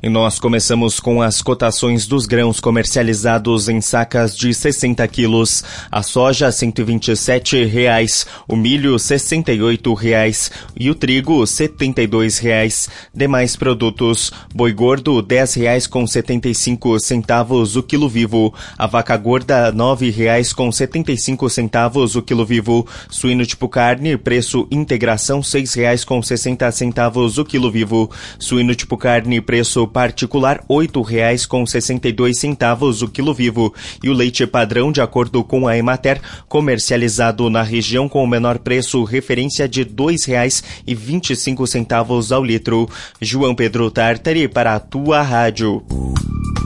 E nós começamos com as cotações dos grãos comercializados em sacas de 60 quilos. A soja, R$ 127,00, o milho, R$ 68,00 e o trigo, R$ 72,00. Demais produtos, boi gordo, R$ 10,75 o quilo vivo. A vaca gorda, R$ 9,75 o quilo vivo. Suíno tipo carne, preço integração, R$ 6,60 o quilo vivo. Suíno tipo carne, preço particular, R$ 8,62 o quilo vivo. E o leite padrão, de acordo com a Emater, comercializado na região com o menor preço, referência de R$ 2,25 ao litro. João Pedro Tartari para a tua rádio.